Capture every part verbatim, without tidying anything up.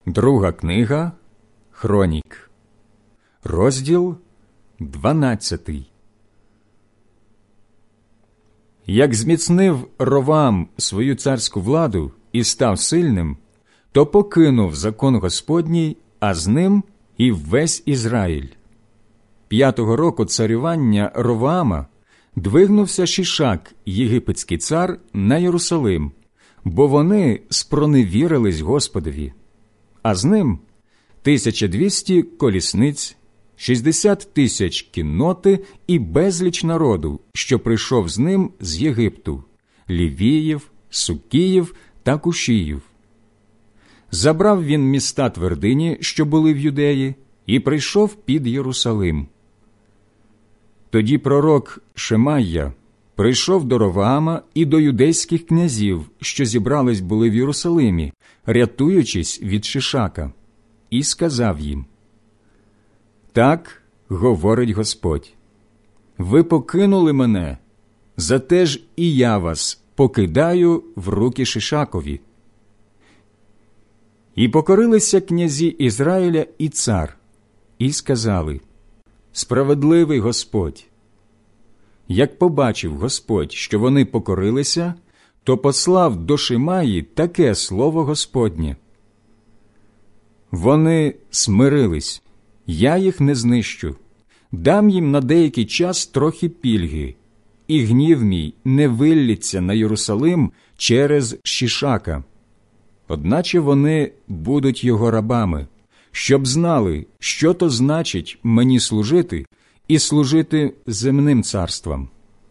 Друга книга Хронік, розділ дванадцятий. Як зміцнив Ровам свою царську владу і став сильним, то покинув закон Господній, а з ним і весь Ізраїль. П'ятого року царювання Роваама двигнувся Шішак, єгипетський цар, на Єрусалим, бо вони спроневірились Господові. А з ним тисяча двісті колісниць, шістдесят тисяч кінноти і безліч народу, що прийшов з ним з Єгипту, Лівіїв, Сукіїв та Кушіїв. Забрав він міста твердині, що були в Юдеї, і прийшов під Єрусалим. Тоді пророк Шемайя прийшов до Роваама і до юдейських князів, що зібрались були в Єрусалимі, рятуючись від Шишака, і сказав їм: «Так говорить Господь, ви покинули мене, зате ж і я вас покидаю в руки Шишакові». І покорилися князі Ізраїля і цар, і сказали: «Справедливий Господь». Як побачив Господь, що вони покорилися, то послав до Шимаї таке слово Господнє: «Вони смирились, я їх не знищу, дам їм на деякий час трохи пільги, і гнів мій не виллється на Єрусалим через Шішака. Одначе вони будуть його рабами, щоб знали, що то значить мені служити і служити земним царствам».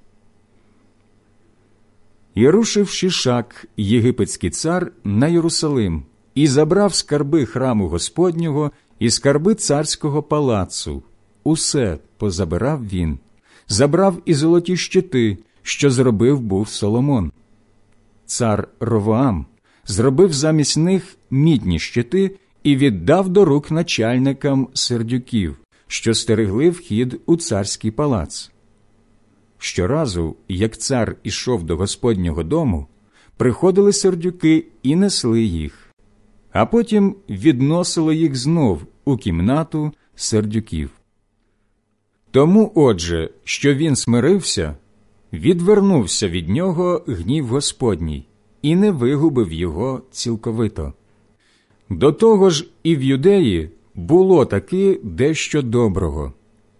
І рушив Шішак, єгипетський цар, на Єрусалим, і забрав скарби храму Господнього і скарби царського палацу. Усе позабирав він, забрав і золоті щити, що зробив був Соломон. Цар Ровоам зробив замість них мідні щити і віддав до рук начальникам сердюків, що стерегли вхід у царський палац. Щоразу, як цар ішов до Господнього дому, приходили сердюки і несли їх, а потім відносили їх знов у кімнату сердюків. Тому, отже, що він смирився, відвернувся від нього гнів Господній і не вигубив його цілковито. До того ж і в Юдеї було таки дещо доброго.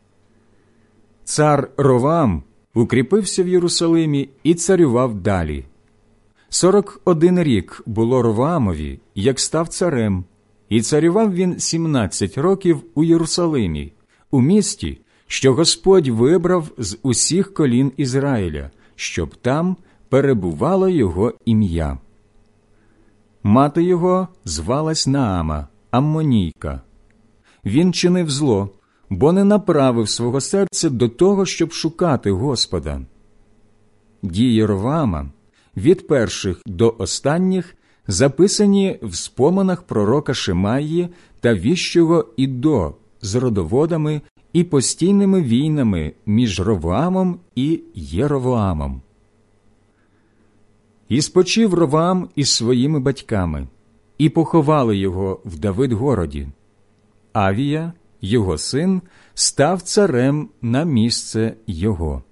Цар Роваам укріпився в Єрусалимі і царював далі. Сорок один рік було Роваамові, як став царем, і царював він сімнадцять років у Єрусалимі, у місті, що Господь вибрав з усіх колін Ізраїля, щоб там перебувало його ім'я. Мати його звалась Наама, Аммонійка. Він чинив зло, бо не направив свого серця до того, щоб шукати Господа. Дії Роваама від перших до останніх записані в споминах пророка Шемаї та віщого Іддо з родоводами і постійними війнами між Ровоамом і Єровоамом. І спочив Ровоам із своїми батьками, і поховали його в Давид-городі. Авія, його син, став царем на місце його.